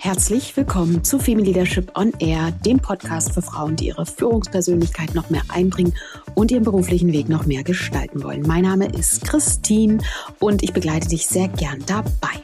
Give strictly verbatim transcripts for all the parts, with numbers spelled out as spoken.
Herzlich willkommen zu Female Leadership on Air, dem Podcast für Frauen, die ihre Führungspersönlichkeit noch mehr einbringen und ihren beruflichen Weg noch mehr gestalten wollen. Mein Name ist Christine und ich begleite dich sehr gern dabei.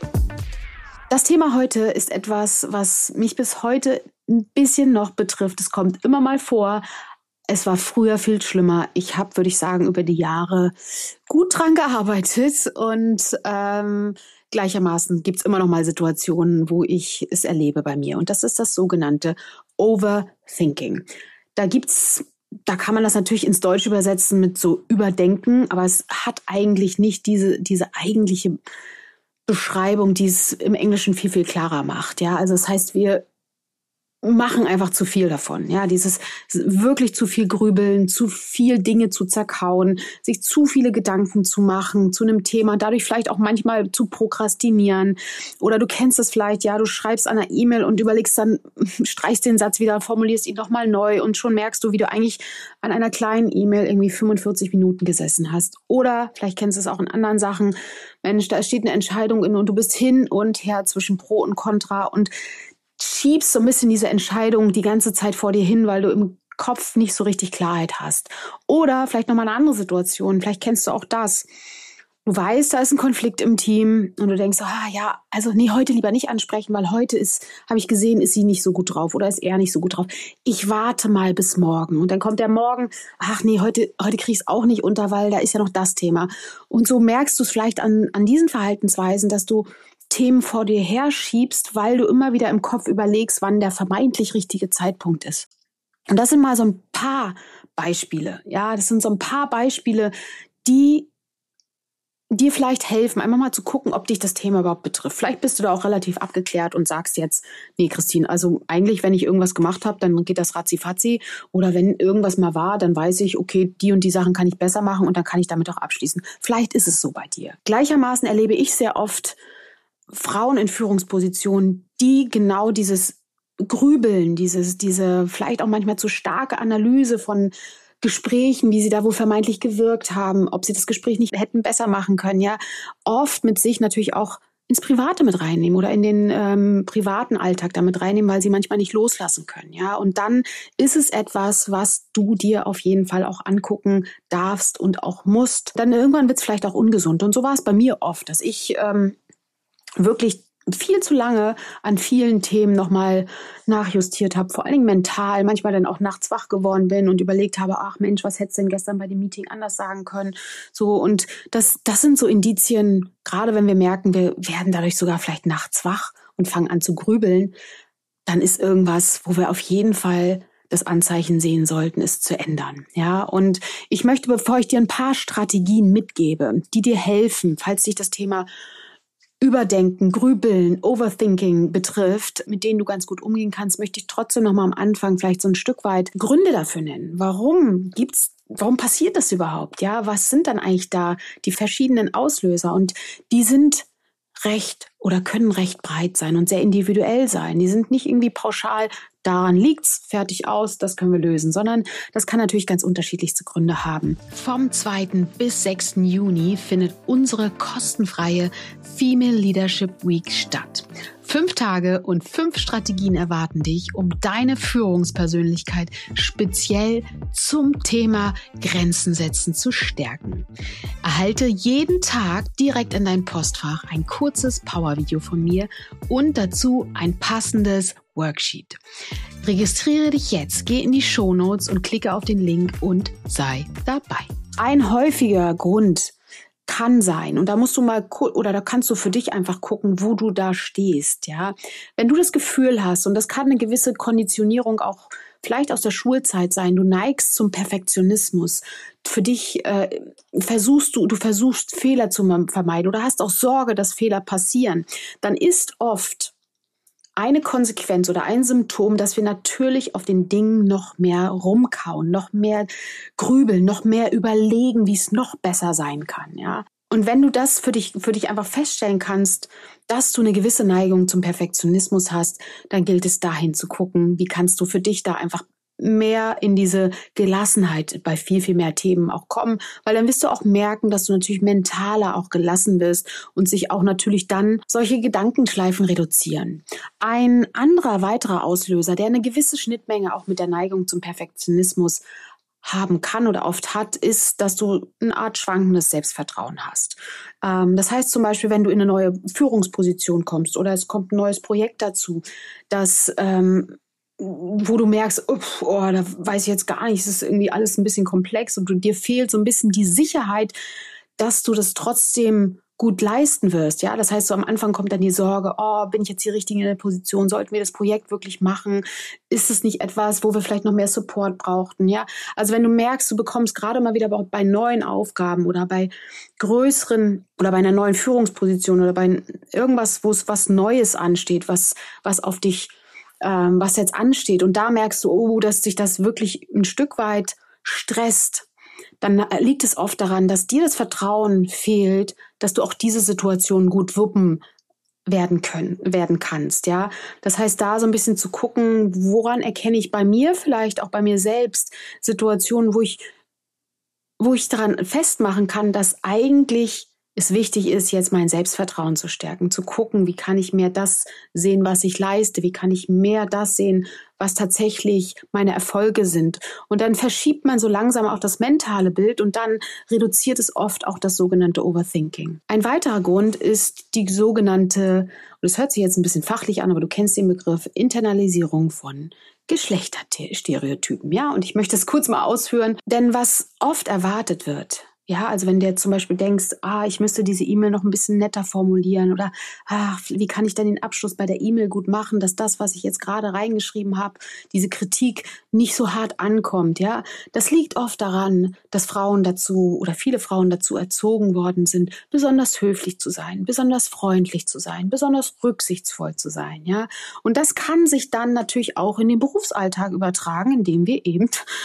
Das Thema heute ist etwas, was mich bis heute ein bisschen noch betrifft. Es kommt immer mal vor. Es war früher viel schlimmer. Ich habe, würde ich sagen, über die Jahre gut dran gearbeitet und ähm, gleichermaßen gibt es immer noch mal Situationen, wo ich es erlebe bei mir. Und das ist das sogenannte Overthinking. Da gibt's, da kann man das natürlich ins Deutsche übersetzen mit so Überdenken, aber es hat eigentlich nicht diese, diese eigentliche Beschreibung, die es im Englischen viel, viel klarer macht. Ja, also das heißt, wir machen einfach zu viel davon. Ja, dieses wirklich zu viel grübeln, zu viel Dinge zu zerkauen, sich zu viele Gedanken zu machen zu einem Thema, dadurch vielleicht auch manchmal zu prokrastinieren. Oder du kennst es vielleicht, ja, du schreibst an einer E-Mail und überlegst dann, streichst den Satz wieder, formulierst ihn nochmal neu und schon merkst du, wie du eigentlich an einer kleinen E-Mail irgendwie fünfundvierzig Minuten gesessen hast. Oder vielleicht kennst du es auch in anderen Sachen. Mensch, da steht eine Entscheidung in und du bist hin und her zwischen Pro und Contra und schiebst so ein bisschen diese Entscheidung die ganze Zeit vor dir hin, weil du im Kopf nicht so richtig Klarheit hast. Oder vielleicht nochmal eine andere Situation, vielleicht kennst du auch das. Du weißt, da ist ein Konflikt im Team und du denkst, ah ja, also nee, heute lieber nicht ansprechen, weil heute ist, habe ich gesehen, ist sie nicht so gut drauf oder ist er nicht so gut drauf. Ich warte mal bis morgen. Und dann kommt der Morgen, ach nee, heute, heute krieg ich es auch nicht unter, weil da ist ja noch das Thema. Und so merkst du es vielleicht an, an diesen Verhaltensweisen, dass du Themen vor dir herschiebst, weil du immer wieder im Kopf überlegst, wann der vermeintlich richtige Zeitpunkt ist. Und das sind mal so ein paar Beispiele. Ja, das sind so ein paar Beispiele, die dir vielleicht helfen, einmal mal zu gucken, ob dich das Thema überhaupt betrifft. Vielleicht bist du da auch relativ abgeklärt und sagst jetzt, nee, Christine, also eigentlich, wenn ich irgendwas gemacht habe, dann geht das ratzi-fatzi. Oder wenn irgendwas mal war, dann weiß ich, okay, die und die Sachen kann ich besser machen und dann kann ich damit auch abschließen. Vielleicht ist es so bei dir. Gleichermaßen erlebe ich sehr oft Frauen in Führungspositionen, die genau dieses Grübeln, dieses, diese vielleicht auch manchmal zu starke Analyse von Gesprächen, wie sie da wohl vermeintlich gewirkt haben, ob sie das Gespräch nicht hätten besser machen können, ja, oft mit sich natürlich auch ins Private mit reinnehmen oder in den ähm, privaten Alltag damit reinnehmen, weil sie manchmal nicht loslassen können, ja. Und dann ist es etwas, was du dir auf jeden Fall auch angucken darfst und auch musst. Dann irgendwann wird es vielleicht auch ungesund. Und so war es bei mir oft, dass ich ähm, wirklich viel zu lange an vielen Themen nochmal nachjustiert habe, vor allen Dingen mental, manchmal dann auch nachts wach geworden bin und überlegt habe, ach Mensch, was hättest du denn gestern bei dem Meeting anders sagen können? So, und das, das sind so Indizien, gerade wenn wir merken, wir werden dadurch sogar vielleicht nachts wach und fangen an zu grübeln, dann ist irgendwas, wo wir auf jeden Fall das Anzeichen sehen sollten, es zu ändern. Ja, und ich möchte, bevor ich dir ein paar Strategien mitgebe, die dir helfen, falls dich das Thema Überdenken, Grübeln, Overthinking betrifft, mit denen du ganz gut umgehen kannst, möchte ich trotzdem noch mal am Anfang vielleicht so ein Stück weit Gründe dafür nennen. Warum gibt's, warum passiert das überhaupt? Ja, was sind dann eigentlich da die verschiedenen Auslöser? Und die sind recht oder können recht breit sein und sehr individuell sein. Die sind nicht irgendwie pauschal, daran liegt's, fertig aus, das können wir lösen, sondern das kann natürlich ganz unterschiedlichste Gründe haben. Vom zweiten bis sechsten Juni findet unsere kostenfreie Female Leadership Week statt. Fünf Tage und fünf Strategien erwarten dich, um deine Führungspersönlichkeit speziell zum Thema Grenzen setzen zu stärken. Erhalte jeden Tag direkt in dein Postfach ein kurzes Powervideo von mir und dazu ein passendes Worksheet. Registriere dich jetzt, geh in die Shownotes und klicke auf den Link und sei dabei. Ein häufiger Grund kann sein, und da musst du mal oder da kannst du für dich einfach gucken, wo du da stehst, ja. Wenn du das Gefühl hast, und das kann eine gewisse Konditionierung auch vielleicht aus der Schulzeit sein, du neigst zum Perfektionismus, für dich äh, versuchst du, du versuchst Fehler zu vermeiden oder hast auch Sorge, dass Fehler passieren, dann ist oft eine Konsequenz oder ein Symptom, dass wir natürlich auf den Dingen noch mehr rumkauen, noch mehr grübeln, noch mehr überlegen, wie es noch besser sein kann, ja. Und wenn du das für dich, für dich einfach feststellen kannst, dass du eine gewisse Neigung zum Perfektionismus hast, dann gilt es dahin zu gucken, wie kannst du für dich da einfach mehr in diese Gelassenheit bei viel, viel mehr Themen auch kommen, weil dann wirst du auch merken, dass du natürlich mentaler auch gelassen wirst und sich auch natürlich dann solche Gedankenschleifen reduzieren. Ein anderer weiterer Auslöser, der eine gewisse Schnittmenge auch mit der Neigung zum Perfektionismus haben kann oder oft hat, ist, dass du eine Art schwankendes Selbstvertrauen hast. Ähm, das heißt zum Beispiel, wenn du in eine neue Führungsposition kommst oder es kommt ein neues Projekt dazu, dass ähm, wo du merkst, oh, da weiß ich jetzt gar nicht, es ist irgendwie alles ein bisschen komplex und du, dir fehlt so ein bisschen die Sicherheit, dass du das trotzdem gut leisten wirst. Ja, das heißt, so am Anfang kommt dann die Sorge, oh, bin ich jetzt hier richtig in der Position? Sollten wir das Projekt wirklich machen? Ist es nicht etwas, wo wir vielleicht noch mehr Support brauchten? Ja, also wenn du merkst, du bekommst gerade mal wieder bei neuen Aufgaben oder bei größeren oder bei einer neuen Führungsposition oder bei irgendwas, wo es was Neues ansteht, was, was auf dich, ähm, was jetzt ansteht und da merkst du, oh, dass dich das wirklich ein Stück weit stresst, dann liegt es oft daran, dass dir das Vertrauen fehlt, dass du auch diese Situation gut wuppen werden können, werden kannst, ja. Das heißt, da so ein bisschen zu gucken, woran erkenne ich bei mir vielleicht auch bei mir selbst Situationen, wo ich, wo ich daran festmachen kann, dass eigentlich es wichtig ist, jetzt mein Selbstvertrauen zu stärken, zu gucken, wie kann ich mehr das sehen, was ich leiste, wie kann ich mehr das sehen, was tatsächlich meine Erfolge sind. Und dann verschiebt man so langsam auch das mentale Bild und dann reduziert es oft auch das sogenannte Overthinking. Ein weiterer Grund ist die sogenannte, und das hört sich jetzt ein bisschen fachlich an, aber du kennst den Begriff, Internalisierung von Geschlechterstereotypen. Ja, und ich möchte das kurz mal ausführen, denn was oft erwartet wird, ja, also wenn du jetzt zum Beispiel denkst, ah, ich müsste diese E-Mail noch ein bisschen netter formulieren oder ach, wie kann ich denn den Abschluss bei der E-Mail gut machen, dass das, was ich jetzt gerade reingeschrieben habe, diese Kritik nicht so hart ankommt, ja. Das liegt oft daran, dass Frauen dazu oder viele Frauen dazu erzogen worden sind, besonders höflich zu sein, besonders freundlich zu sein, besonders rücksichtsvoll zu sein, ja. Und das kann sich dann natürlich auch in den Berufsalltag übertragen, indem wir eben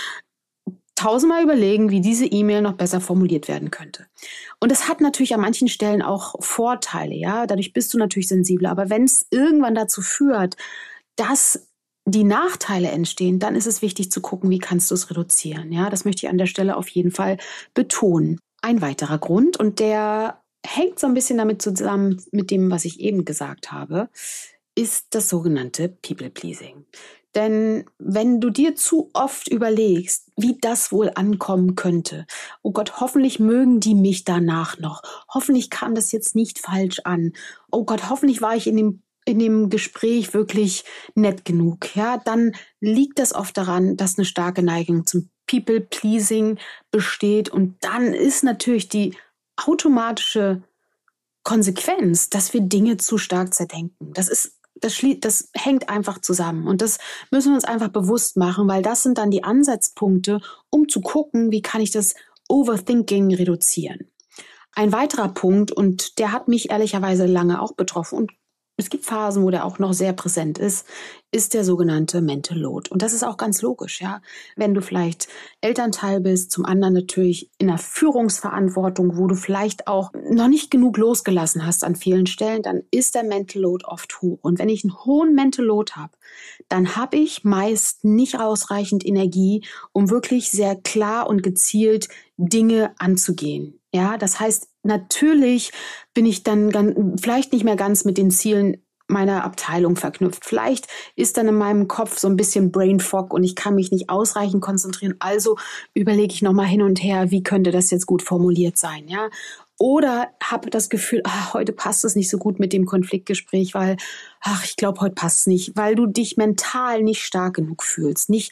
tausendmal überlegen, wie diese E-Mail noch besser formuliert werden könnte. Und es hat natürlich an manchen Stellen auch Vorteile, ja. Dadurch bist du natürlich sensibler. Aber wenn es irgendwann dazu führt, dass die Nachteile entstehen, dann ist es wichtig zu gucken, wie kannst du es reduzieren, ja. Das möchte ich an der Stelle auf jeden Fall betonen. Ein weiterer Grund, und der hängt so ein bisschen damit zusammen mit dem, was ich eben gesagt habe, ist das sogenannte People-Pleasing. Denn wenn du dir zu oft überlegst, wie das wohl ankommen könnte, oh Gott, hoffentlich mögen die mich danach noch, hoffentlich kam das jetzt nicht falsch an, oh Gott, hoffentlich war ich in dem, in dem Gespräch wirklich nett genug, ja, dann liegt das oft daran, dass eine starke Neigung zum People-Pleasing besteht und dann ist natürlich die automatische Konsequenz, dass wir Dinge zu stark zerdenken. Das ist Das, schlie- das hängt einfach zusammen und das müssen wir uns einfach bewusst machen, weil das sind dann die Ansatzpunkte, um zu gucken, wie kann ich das Overthinking reduzieren. Ein weiterer Punkt, und der hat mich ehrlicherweise lange auch betroffen und es gibt Phasen, wo der auch noch sehr präsent ist, ist der sogenannte Mental Load. Und das ist auch ganz logisch, ja. Wenn du vielleicht Elternteil bist, zum anderen natürlich in der Führungsverantwortung, wo du vielleicht auch noch nicht genug losgelassen hast an vielen Stellen, dann ist der Mental Load oft hoch. Und wenn ich einen hohen Mental Load habe, dann habe ich meist nicht ausreichend Energie, um wirklich sehr klar und gezielt Dinge anzugehen. Ja, das heißt, natürlich bin ich dann ganz, vielleicht nicht mehr ganz mit den Zielen meiner Abteilung verknüpft. Vielleicht ist dann in meinem Kopf so ein bisschen Brain Fog und ich kann mich nicht ausreichend konzentrieren. Also überlege ich nochmal hin und her, wie könnte das jetzt gut formuliert sein, ja? Oder habe das Gefühl, ach, heute passt es nicht so gut mit dem Konfliktgespräch, weil, ach, ich glaube, heute passt es nicht, weil du dich mental nicht stark genug fühlst, nicht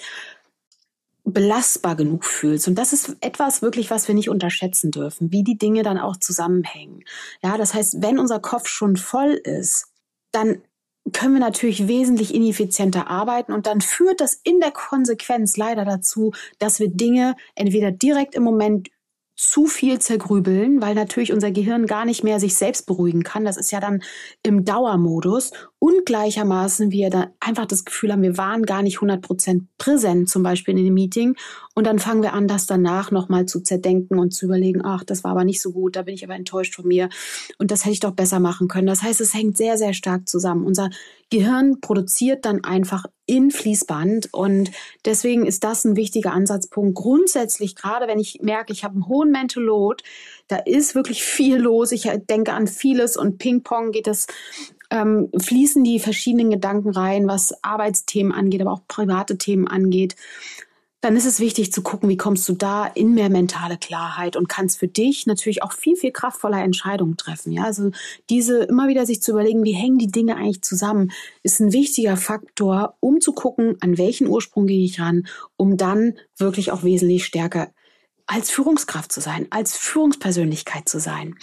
belastbar genug fühlst. Und das ist etwas wirklich, was wir nicht unterschätzen dürfen, wie die Dinge dann auch zusammenhängen. Ja, das heißt, wenn unser Kopf schon voll ist, dann können wir natürlich wesentlich ineffizienter arbeiten und dann führt das in der Konsequenz leider dazu, dass wir Dinge entweder direkt im Moment zu viel zergrübeln, weil natürlich unser Gehirn gar nicht mehr sich selbst beruhigen kann. Das ist ja dann im Dauermodus. ungleichermaßen wir da einfach das Gefühl haben, wir waren gar nicht hundert Prozent präsent, zum Beispiel in dem Meeting. Und dann fangen wir an, das danach nochmal zu zerdenken und zu überlegen, ach, das war aber nicht so gut, da bin ich aber enttäuscht von mir. Und das hätte ich doch besser machen können. Das heißt, es hängt sehr, sehr stark zusammen. Unser Gehirn produziert dann einfach in Fließband. Und deswegen ist das ein wichtiger Ansatzpunkt. Grundsätzlich, gerade wenn ich merke, ich habe einen hohen Mental Load, da ist wirklich viel los. Ich denke an vieles und Ping-Pong geht das, ähm, fließen die verschiedenen Gedanken rein, was Arbeitsthemen angeht, aber auch private Themen angeht. Dann ist es wichtig zu gucken, wie kommst du da in mehr mentale Klarheit und kannst für dich natürlich auch viel, viel kraftvoller Entscheidungen treffen. Ja, also diese immer wieder sich zu überlegen, wie hängen die Dinge eigentlich zusammen, ist ein wichtiger Faktor, um zu gucken, an welchen Ursprung gehe ich ran, um dann wirklich auch wesentlich stärker als Führungskraft zu sein, als Führungspersönlichkeit zu sein.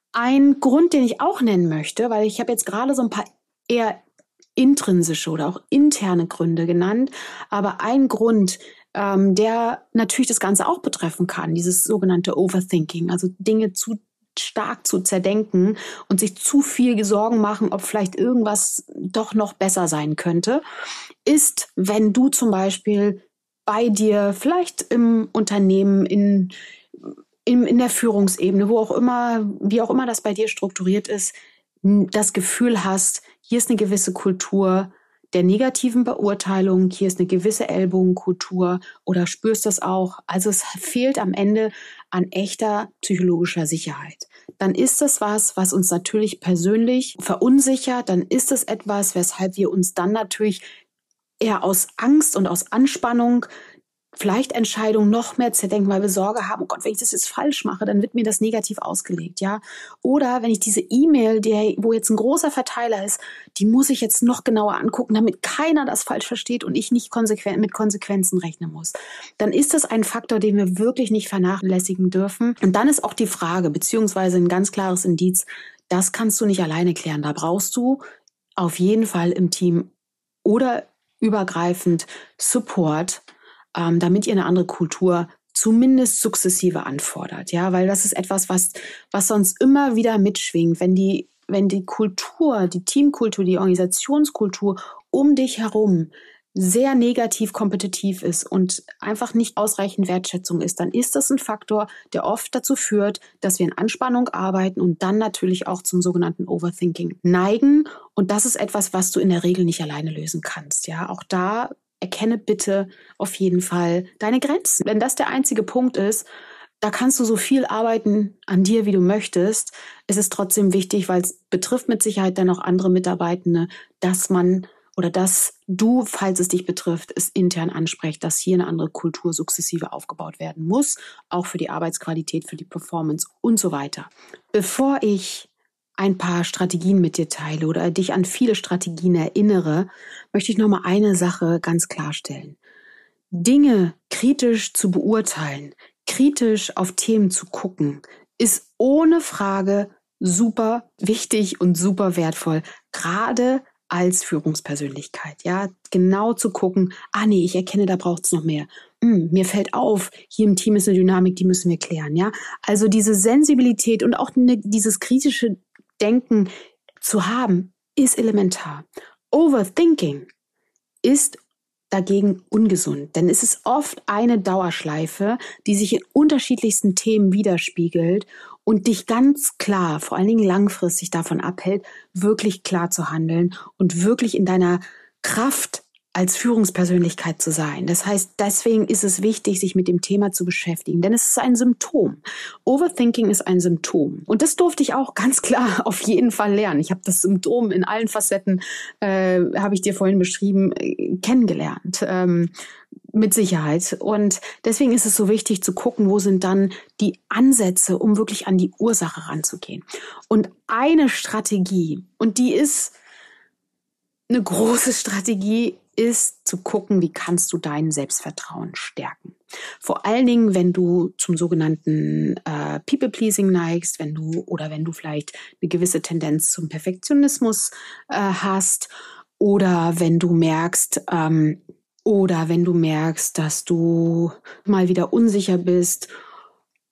Ein Grund, den ich auch nennen möchte, weil ich habe jetzt gerade so ein paar eher intrinsische oder auch interne Gründe genannt, aber ein Grund, ähm, der natürlich das Ganze auch betreffen kann, dieses sogenannte Overthinking, also Dinge zu stark zu zerdenken und sich zu viel Sorgen machen, ob vielleicht irgendwas doch noch besser sein könnte, ist, wenn du zum Beispiel bei dir, vielleicht im Unternehmen, in, in, in der Führungsebene, wo auch immer, wie auch immer das bei dir strukturiert ist, das Gefühl hast, hier ist eine gewisse Kultur der negativen Beurteilung, hier ist eine gewisse Ellbogenkultur oder spürst das auch. Also es fehlt am Ende an echter psychologischer Sicherheit. Dann ist das was, was uns natürlich persönlich verunsichert. Dann ist es etwas, weshalb wir uns dann natürlich eher aus Angst und aus Anspannung vielleicht Entscheidungen noch mehr zerdenken, weil wir Sorge haben, oh Gott, wenn ich das jetzt falsch mache, dann wird mir das negativ ausgelegt, ja. Oder wenn ich diese E-Mail, der, wo jetzt ein großer Verteiler ist, die muss ich jetzt noch genauer angucken, damit keiner das falsch versteht und ich nicht konsequent mit Konsequenzen rechnen muss. Dann ist das ein Faktor, den wir wirklich nicht vernachlässigen dürfen. Und dann ist auch die Frage, beziehungsweise ein ganz klares Indiz, das kannst du nicht alleine klären. Da brauchst du auf jeden Fall im Team oder übergreifend Support, ähm, damit ihr eine andere Kultur zumindest sukzessive anfordert, ja, weil das ist etwas, was, was sonst immer wieder mitschwingt, wenn die, wenn die Kultur, die Teamkultur, die Organisationskultur um dich herum sehr negativ kompetitiv ist und einfach nicht ausreichend Wertschätzung ist, dann ist das ein Faktor, der oft dazu führt, dass wir in Anspannung arbeiten und dann natürlich auch zum sogenannten Overthinking neigen. Und das ist etwas, was du in der Regel nicht alleine lösen kannst. Ja, auch da erkenne bitte auf jeden Fall deine Grenzen. Wenn das der einzige Punkt ist, da kannst du so viel arbeiten an dir, wie du möchtest. Es ist trotzdem wichtig, weil es betrifft mit Sicherheit dann auch andere Mitarbeitende, dass man oder dass du, falls es dich betrifft, es intern anspricht, dass hier eine andere Kultur sukzessive aufgebaut werden muss, auch für die Arbeitsqualität, für die Performance und so weiter. Bevor ich ein paar Strategien mit dir teile oder dich an viele Strategien erinnere, möchte ich noch mal eine Sache ganz klarstellen. Dinge kritisch zu beurteilen, kritisch auf Themen zu gucken, ist ohne Frage super wichtig und super wertvoll, gerade als Führungspersönlichkeit, ja, genau zu gucken, ah nee, ich erkenne, da braucht es noch mehr. Hm, mir fällt auf, hier im Team ist eine Dynamik, die müssen wir klären, ja. Also diese Sensibilität und auch ne, dieses kritische Denken zu haben, ist elementar. Overthinking ist dagegen ungesund, denn es ist oft eine Dauerschleife, die sich in unterschiedlichsten Themen widerspiegelt und dich ganz klar, vor allen Dingen langfristig davon abhält, wirklich klar zu handeln und wirklich in deiner Kraft als Führungspersönlichkeit zu sein. Das heißt, deswegen ist es wichtig, sich mit dem Thema zu beschäftigen, denn es ist ein Symptom. Overthinking ist ein Symptom. Und das durfte ich auch ganz klar auf jeden Fall lernen. Ich habe das Symptom in allen Facetten, äh, habe ich dir vorhin beschrieben, äh, kennengelernt. Ähm, mit Sicherheit. Und deswegen ist es so wichtig zu gucken, wo sind dann die Ansätze, um wirklich an die Ursache ranzugehen. Und eine Strategie, und die ist eine große Strategie, ist zu gucken, wie kannst du dein Selbstvertrauen stärken. Vor allen Dingen, wenn du zum sogenannten äh, People-Pleasing neigst, wenn du oder wenn du vielleicht eine gewisse Tendenz zum Perfektionismus äh, hast oder wenn du merkst, ähm, oder wenn du merkst, dass du mal wieder unsicher bist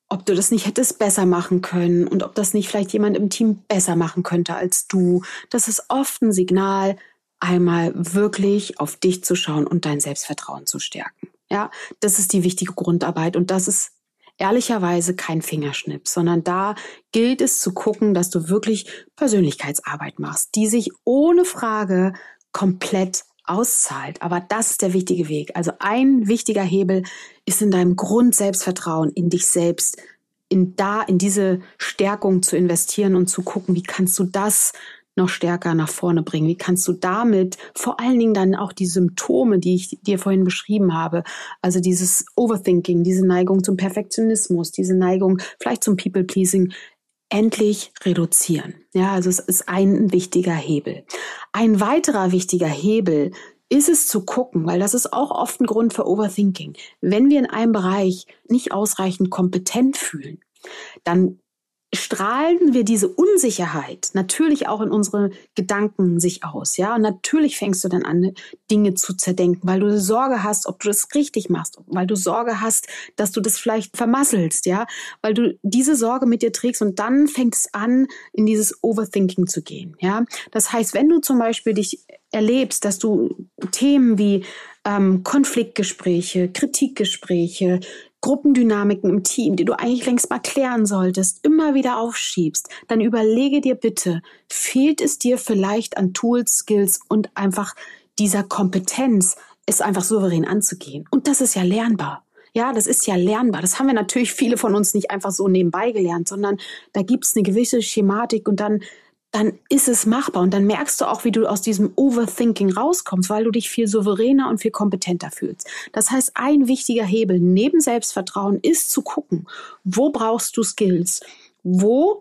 ob du das nicht hättest besser machen können und ob das nicht vielleicht jemand im Team besser machen könnte als du. Das ist oft ein Signal, einmal wirklich auf dich zu schauen und dein Selbstvertrauen zu stärken. Ja, das ist die wichtige Grundarbeit und das ist ehrlicherweise kein Fingerschnipp, sondern da gilt es zu gucken, dass du wirklich Persönlichkeitsarbeit machst, die sich ohne Frage komplett auszahlt. Aber das ist der wichtige Weg. Also ein wichtiger Hebel ist in deinem Grundselbstvertrauen, in dich selbst, in da, in diese Stärkung zu investieren und zu gucken, wie kannst du das noch stärker nach vorne bringen? Wie kannst du damit vor allen Dingen dann auch die Symptome, die ich dir vorhin beschrieben habe, also dieses Overthinking, diese Neigung zum Perfektionismus, diese Neigung vielleicht zum People-Pleasing, endlich reduzieren. Ja, also es ist ein wichtiger Hebel. Ein weiterer wichtiger Hebel ist es zu gucken, weil das ist auch oft ein Grund für Overthinking. Wenn wir in einem Bereich nicht ausreichend kompetent fühlen, dann strahlen wir diese Unsicherheit natürlich auch in unsere Gedanken sich aus, ja. Und natürlich fängst du dann an, Dinge zu zerdenken, weil du Sorge hast, ob du das richtig machst, weil du Sorge hast, dass du das vielleicht vermasselst, ja, weil du diese Sorge mit dir trägst und dann fängt es an, in dieses Overthinking zu gehen, ja. Das heißt, wenn du zum Beispiel dich erlebst, dass du Themen wie ähm, Konfliktgespräche, Kritikgespräche, Gruppendynamiken im Team, die du eigentlich längst mal klären solltest, immer wieder aufschiebst, dann überlege dir bitte, fehlt es dir vielleicht an Tools, Skills und einfach dieser Kompetenz, es einfach souverän anzugehen? Und das ist ja lernbar. Ja, das ist ja lernbar. Das haben wir natürlich viele von uns nicht einfach so nebenbei gelernt, sondern da gibt es eine gewisse Schematik und dann dann ist es machbar und dann merkst du auch, wie du aus diesem Overthinking rauskommst, weil du dich viel souveräner und viel kompetenter fühlst. Das heißt, ein wichtiger Hebel neben Selbstvertrauen ist zu gucken, wo brauchst du Skills, wo,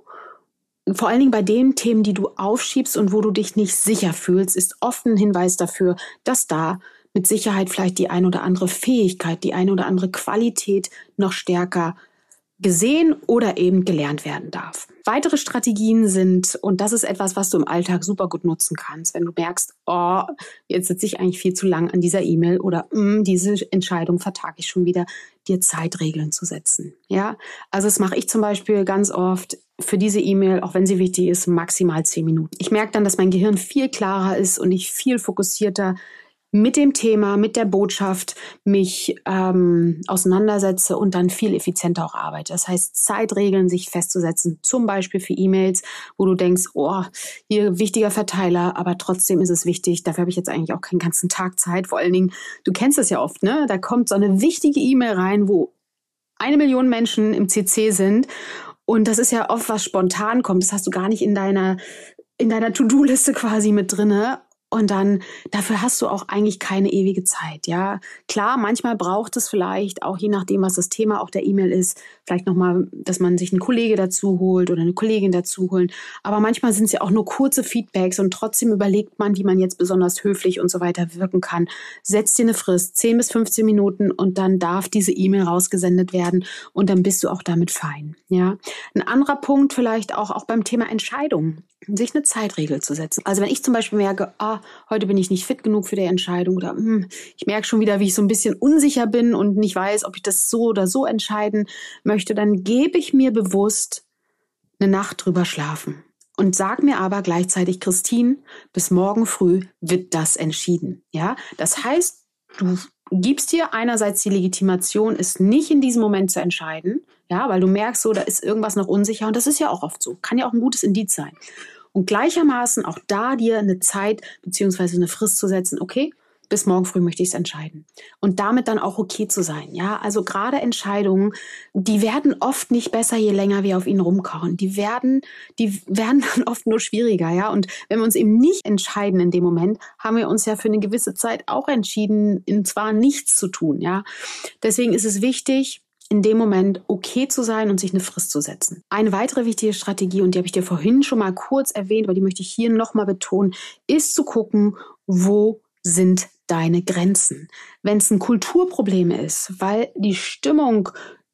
vor allen Dingen bei den Themen, die du aufschiebst und wo du dich nicht sicher fühlst, ist oft ein Hinweis dafür, dass da mit Sicherheit vielleicht die ein oder andere Fähigkeit, die eine oder andere Qualität noch stärker gesehen oder eben gelernt werden darf. Weitere Strategien sind, und das ist etwas, was du im Alltag super gut nutzen kannst, wenn du merkst, oh, jetzt sitze ich eigentlich viel zu lang an dieser E-Mail oder mm, diese Entscheidung vertage ich schon wieder, dir Zeitregeln zu setzen. Ja, also das mache ich zum Beispiel ganz oft für diese E-Mail, auch wenn sie wichtig ist, maximal zehn Minuten. Ich merke dann, dass mein Gehirn viel klarer ist und ich viel fokussierter mit dem Thema, mit der Botschaft mich ähm, auseinandersetze und dann viel effizienter auch arbeite. Das heißt, Zeitregeln sich festzusetzen, zum Beispiel für E-Mails, wo du denkst, oh, hier wichtiger Verteiler, aber trotzdem ist es wichtig, dafür habe ich jetzt eigentlich auch keinen ganzen Tag Zeit. Vor allen Dingen, du kennst es ja oft, ne? Da kommt so eine wichtige E-Mail rein, wo eine Million Menschen im C C sind und das ist ja oft, was spontan kommt. Das hast du gar nicht in deiner, in deiner To-Do-Liste quasi mit drinne. Und dann, dafür hast du auch eigentlich keine ewige Zeit, ja. Klar, manchmal braucht es vielleicht, auch je nachdem, was das Thema auch der E-Mail ist, vielleicht nochmal, dass man sich einen Kollege dazu holt oder eine Kollegin dazu holen. Aber manchmal sind es ja auch nur kurze Feedbacks und trotzdem überlegt man, wie man jetzt besonders höflich und so weiter wirken kann. Setz dir eine Frist, zehn bis fünfzehn Minuten und dann darf diese E-Mail rausgesendet werden und dann bist du auch damit fein, ja. Ein anderer Punkt vielleicht auch, auch beim Thema Entscheidungen, sich eine Zeitregel zu setzen. Also wenn ich zum Beispiel merke, ah, heute bin ich nicht fit genug für die Entscheidung oder hm, ich merke schon wieder, wie ich so ein bisschen unsicher bin und nicht weiß, ob ich das so oder so entscheiden möchte, dann gebe ich mir bewusst eine Nacht drüber schlafen und sag mir aber gleichzeitig, Christine, bis morgen früh wird das entschieden. Ja, das heißt, du gibst dir einerseits die Legitimation, es nicht in diesem Moment zu entscheiden, ja, weil du merkst, so, da ist irgendwas noch unsicher und das ist ja auch oft so, kann ja auch ein gutes Indiz sein. Und gleichermaßen auch da dir eine Zeit beziehungsweise eine Frist zu setzen, okay, bis morgen früh möchte ich es entscheiden. Und damit dann auch okay zu sein. Ja, also gerade Entscheidungen, die werden oft nicht besser, je länger wir auf ihnen rumkauen. Die werden, die werden dann oft nur schwieriger. Ja, und wenn wir uns eben nicht entscheiden in dem Moment, haben wir uns ja für eine gewisse Zeit auch entschieden, in zwar nichts zu tun. Ja, deswegen ist es wichtig, in dem Moment okay zu sein und sich eine Frist zu setzen. Eine weitere wichtige Strategie, und die habe ich dir vorhin schon mal kurz erwähnt, aber die möchte ich hier nochmal betonen, ist zu gucken, wo sind deine Grenzen. Wenn es ein Kulturproblem ist, weil die Stimmung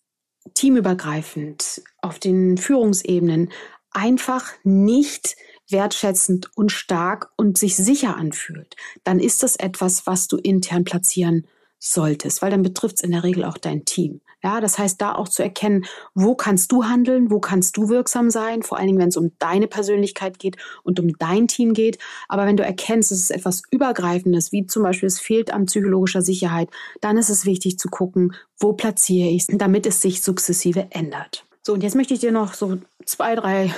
teamübergreifend auf den Führungsebenen einfach nicht wertschätzend und stark und sich sicher anfühlt, dann ist das etwas, was du intern platzieren solltest, weil dann betrifft es in der Regel auch dein Team. Ja, das heißt, da auch zu erkennen, wo kannst du handeln, wo kannst du wirksam sein, vor allen Dingen, wenn es um deine Persönlichkeit geht und um dein Team geht. Aber wenn du erkennst, es ist etwas Übergreifendes, wie zum Beispiel es fehlt an psychologischer Sicherheit, dann ist es wichtig zu gucken, wo platziere ich es, damit es sich sukzessive ändert. So, und jetzt möchte ich dir noch so zwei, drei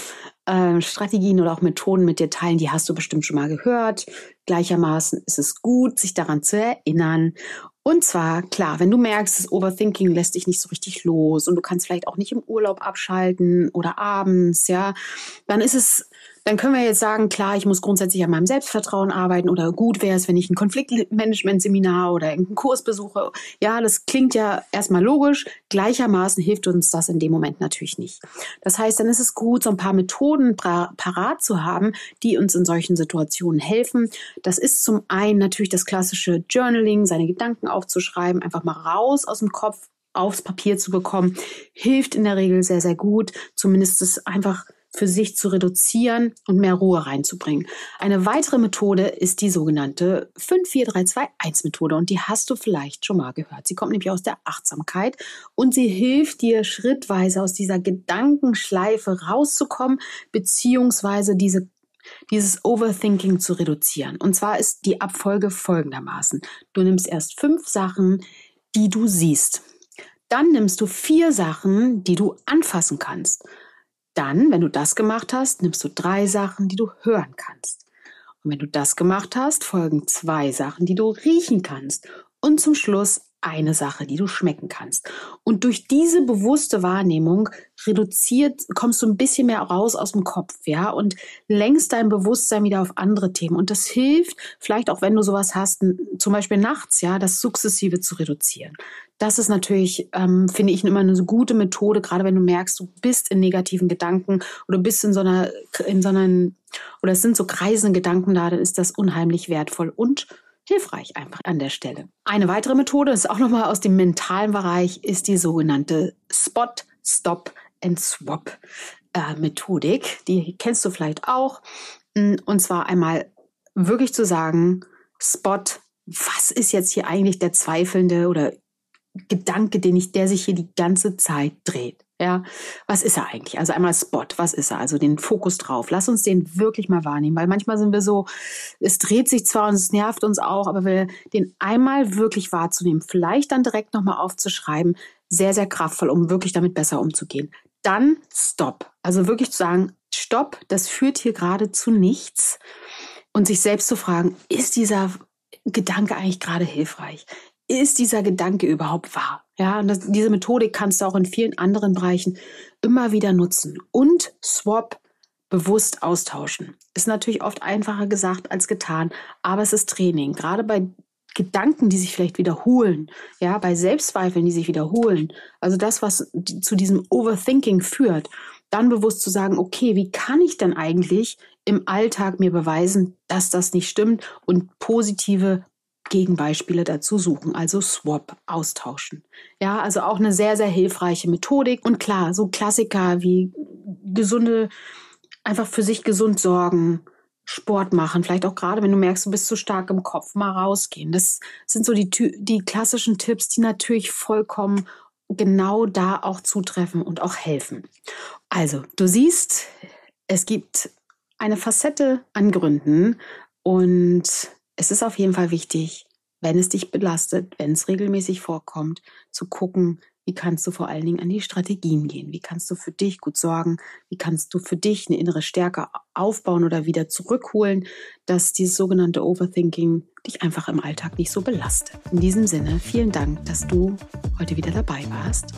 äh, Strategien oder auch Methoden mit dir teilen, die hast du bestimmt schon mal gehört. Gleichermaßen ist es gut, sich daran zu erinnern. Und zwar, klar, wenn du merkst, das Overthinking lässt dich nicht so richtig los und du kannst vielleicht auch nicht im Urlaub abschalten oder abends, ja, dann ist es, dann können wir jetzt sagen, klar, ich muss grundsätzlich an meinem Selbstvertrauen arbeiten oder gut wäre es, wenn ich ein Konfliktmanagement-Seminar oder irgendeinen Kurs besuche. Ja, das klingt ja erstmal logisch. Gleichermaßen hilft uns das in dem Moment natürlich nicht. Das heißt, dann ist es gut, so ein paar Methoden parat zu haben, die uns in solchen Situationen helfen. Das ist zum einen natürlich das klassische Journaling, seine Gedanken aufzuschreiben, einfach mal raus aus dem Kopf aufs Papier zu bekommen, hilft in der Regel sehr, sehr gut. Zumindest es einfach für sich zu reduzieren und mehr Ruhe reinzubringen. Eine weitere Methode ist die sogenannte fünf vier drei zwei eins Methode und die hast du vielleicht schon mal gehört. Sie kommt nämlich aus der Achtsamkeit und sie hilft dir schrittweise aus dieser Gedankenschleife rauszukommen, beziehungsweise diese dieses Overthinking zu reduzieren. Und zwar ist die Abfolge folgendermaßen. Du nimmst erst fünf Sachen, die du siehst. Dann nimmst du vier Sachen, die du anfassen kannst. Dann, wenn du das gemacht hast, nimmst du drei Sachen, die du hören kannst. Und wenn du das gemacht hast, folgen zwei Sachen, die du riechen kannst. Und zum Schluss eine Sache, die du schmecken kannst. Und durch diese bewusste Wahrnehmung reduziert, kommst du ein bisschen mehr raus aus dem Kopf, ja, und lenkst dein Bewusstsein wieder auf andere Themen. Und das hilft, vielleicht auch wenn du sowas hast, zum Beispiel nachts, ja, das sukzessive zu reduzieren. Das ist natürlich, ähm, finde ich, immer eine so gute Methode, gerade wenn du merkst, du bist in negativen Gedanken oder bist in so einer, in so einer, oder es sind so kreisende Gedanken da, dann ist das unheimlich wertvoll und hilfreich einfach an der Stelle. Eine weitere Methode, das ist auch nochmal aus dem mentalen Bereich, ist die sogenannte Spot, Stop and Swap äh, Methodik. Die kennst du vielleicht auch. Und zwar einmal wirklich zu sagen, Spot, was ist jetzt hier eigentlich der zweifelnde oder Gedanke, den ich, der sich hier die ganze Zeit dreht. Ja, was ist er eigentlich? Also einmal Spot, was ist er? Also den Fokus drauf. Lass uns den wirklich mal wahrnehmen, weil manchmal sind wir so, es dreht sich zwar und es nervt uns auch, aber wir den einmal wirklich wahrzunehmen, vielleicht dann direkt nochmal aufzuschreiben, sehr, sehr kraftvoll, um wirklich damit besser umzugehen. Dann Stop. Also wirklich zu sagen, Stopp, das führt hier gerade zu nichts. Und sich selbst zu fragen, ist dieser Gedanke eigentlich gerade hilfreich? Ist dieser Gedanke überhaupt wahr? Ja, und das, diese Methodik kannst du auch in vielen anderen Bereichen immer wieder nutzen. Und Swap, bewusst austauschen. Ist natürlich oft einfacher gesagt als getan, aber es ist Training. Gerade bei Gedanken, die sich vielleicht wiederholen, ja, bei Selbstzweifeln, die sich wiederholen. Also das, was die, zu diesem Overthinking führt, dann bewusst zu sagen, okay, wie kann ich denn eigentlich im Alltag mir beweisen, dass das nicht stimmt und positive Gegenbeispiele dazu suchen, also Swap, austauschen. Ja, also auch eine sehr, sehr hilfreiche Methodik. Und klar, so Klassiker wie gesunde, einfach für sich gesund sorgen, Sport machen, vielleicht auch gerade, wenn du merkst, du bist zu stark im Kopf, mal rausgehen. Das sind so die, die klassischen Tipps, die natürlich vollkommen genau da auch zutreffen und auch helfen. Also, du siehst, es gibt eine Facette an Gründen und es ist auf jeden Fall wichtig, wenn es dich belastet, wenn es regelmäßig vorkommt, zu gucken, wie kannst du vor allen Dingen an die Strategien gehen? Wie kannst du für dich gut sorgen? Wie kannst du für dich eine innere Stärke aufbauen oder wieder zurückholen, dass dieses sogenannte Overthinking dich einfach im Alltag nicht so belastet? In diesem Sinne, vielen Dank, dass du heute wieder dabei warst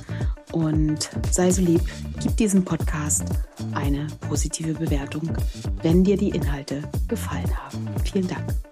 und sei so lieb, gib diesem Podcast eine positive Bewertung, wenn dir die Inhalte gefallen haben. Vielen Dank.